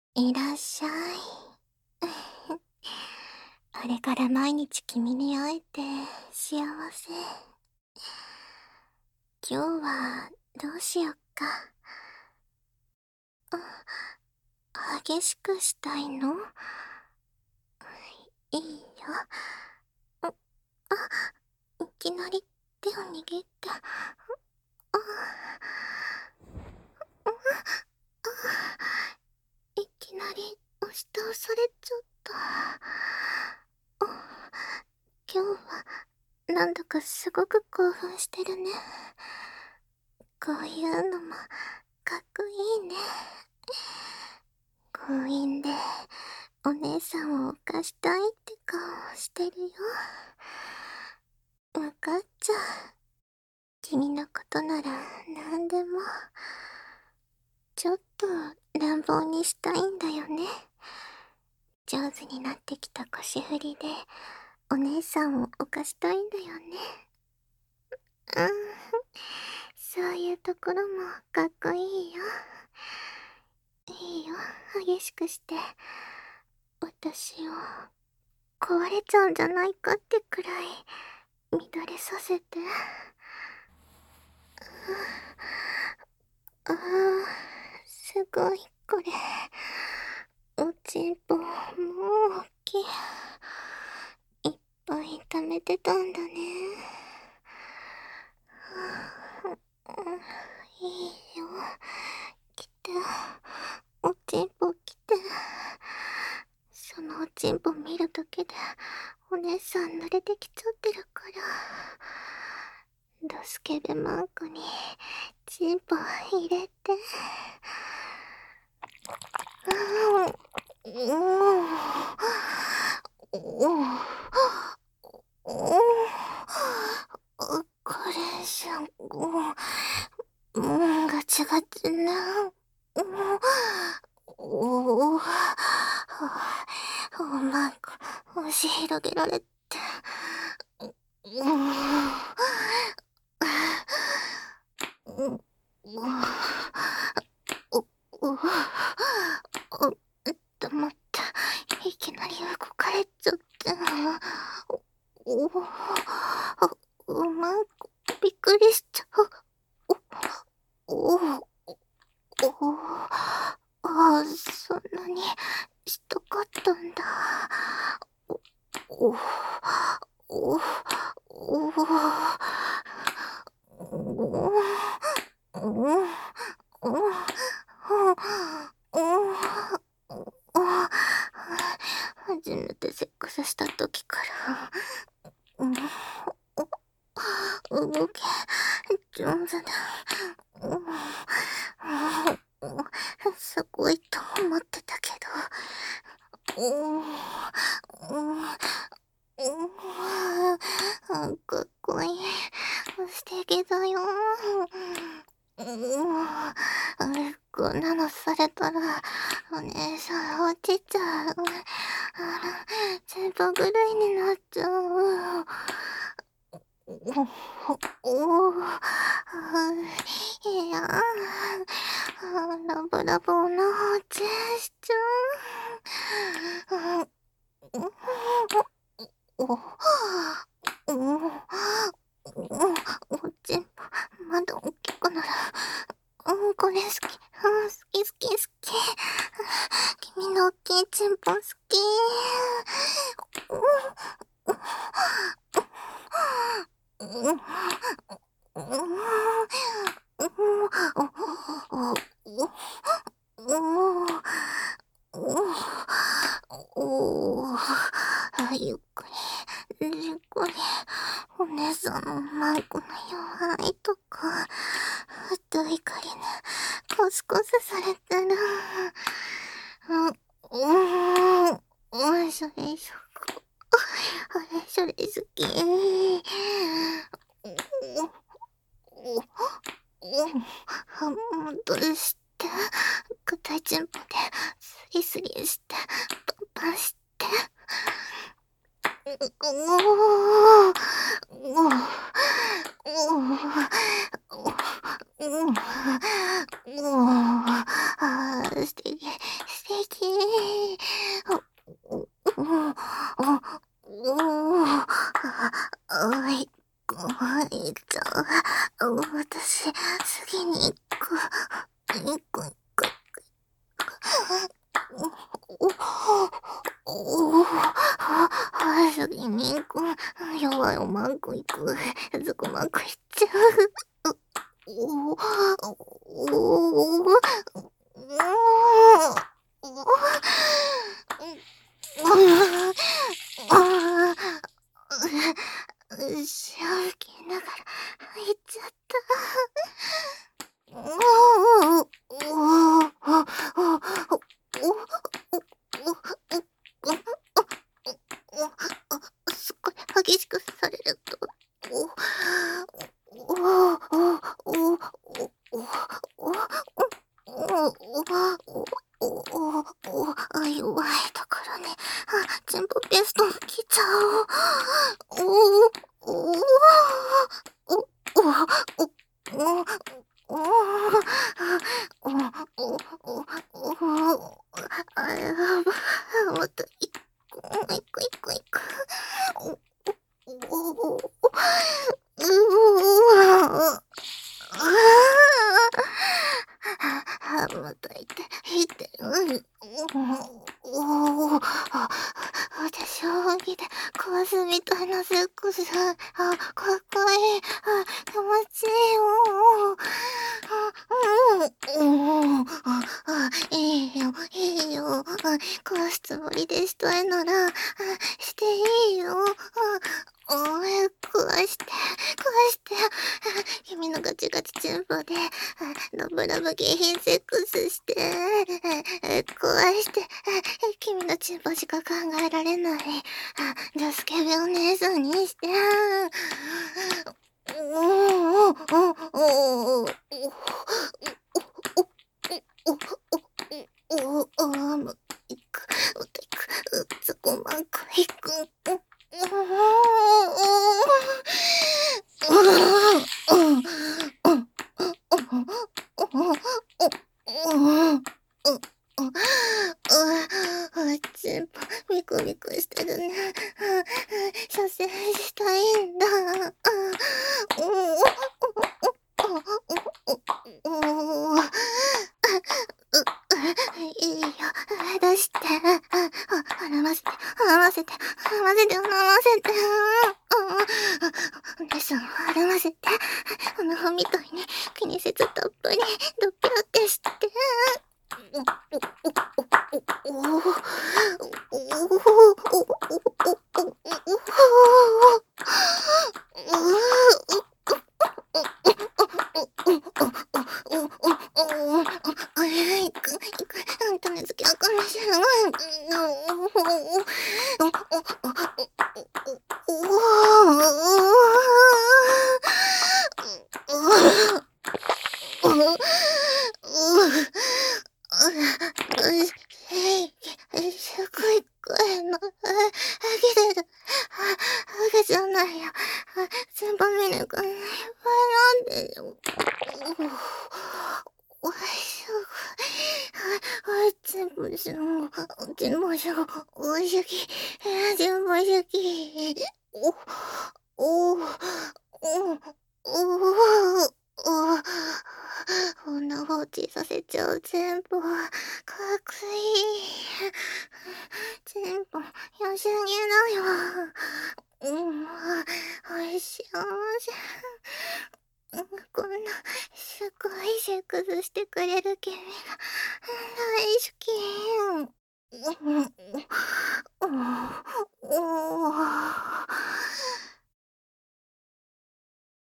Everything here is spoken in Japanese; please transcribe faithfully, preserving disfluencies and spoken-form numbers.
いらっしゃい。あれから毎日君に会えて幸せ。今日はどうしよっか。激しくしたいの？いいよ。あ、いきなり手を握って。いきなり押し倒されちゃった。今日はなんだかすごく興奮してるね。こういうのもかっこいいね。強引でお姉さんを犯したいって顔をしてるよ。わかっちゃう。君のことなら何でも。ちょっと乱暴にしたいんだよね。上手になってきた腰振りでお姉さんを犯したいんだよね。うん、そういうところもかっこいいよ。いいよ、激しくして。私を壊れちゃうんじゃないかってくらい乱れさせて。ああ、すごいこれ。おちんぽもう大きい。いっぱい溜めてたんだね。いいよ、来て。おちんぽ来て。そのおちんぽ見るだけでお姉さん濡れてきちゃってるから。ドスケベマークにチンポ入れて。うん、うん、うん、これじゃ、うん、ガチガチな。うん、おお、うまく押し広げられて。うん、うん、うん、お、お、お、黙って、いきなり動かれちゃって。お、お、うまく、びっくりしちゃう。お、お、お、あ、そんなにしたかったんだ。お、お、お、お、お、お、初めてセックスした時から、動き上手だ。すごいと思ってたけど。うん、うん、かっこいい。素敵だよ。うん、こんなのされたらお姉さん落ちちゃう。全部ぐらいになっちゃう。おお、いや、ラブラブなジェスチャー。お、お、お、おちんぽ、まだ大きくなる。うん、これ好き。うん、好き好き好き。君の大きいちんぽ好き。うん、うん、おお、ゆっくり、ゆっくり、お姉さんのマイクの弱いとこ、太い針でコスコスされてる。うん、うん、それそこ、あれ、それ好き。うん、どうして、硬いチンポでスリスリしてパンパンして。うおー、おお、おお、おお、あー、素敵、素敵。 くいくいくい。お、おお、は、はすぎにく、弱いおまんくいく、ずくまくいっちゃう。おお、おお、うう、しゃきながら入っちゃった。おお、おお、おお、すっごい激しくされると、おおおおおおおおおおお弱いところね。あ、全部ベスト着ちゃおう。おおおおおおおおおおおおあやば、またいくいくいくいく。おおおうわあ、またいて、いて、うん、おお、あ、私将棋で壊すみたいなセックス、あ、かっこいい、あ、気持ちいい、おお、あ、うん、おお、あ、あ、いいよ、いいよ、あ、壊すつもりでしたいなら、あ、していいよ、あ、おえ、壊して、壊して、君のガチガチチンポで、ラブラブ下品セックスして、壊して、君のチンポしか考えられない、じゃスケベお姉さんにして、おおおおおおおおおもいく、おてく、うつこまくいく、お全部ビクビクしてるね。射精したいんだ。いいよ、出して。話ませて、話せて、話せて、話せて。お姉さん、話ませて。あの子みたいに気にせずたっぷり、ドッピラってして。おおおおおお種付けあかんしれない。すごい声の、あげてる。あげじゃないよ。全部見抜かない。なんでよ。おいしょ。あ、全部しょ。全部しょ。おいしょき。全部しょき。お、お、お、お、お、こんな放置させちゃう全部。かっこいい。全部、よしあげだよ。うん、おいしあせ。こんな、すごいセックスしてくれる君が、大好き。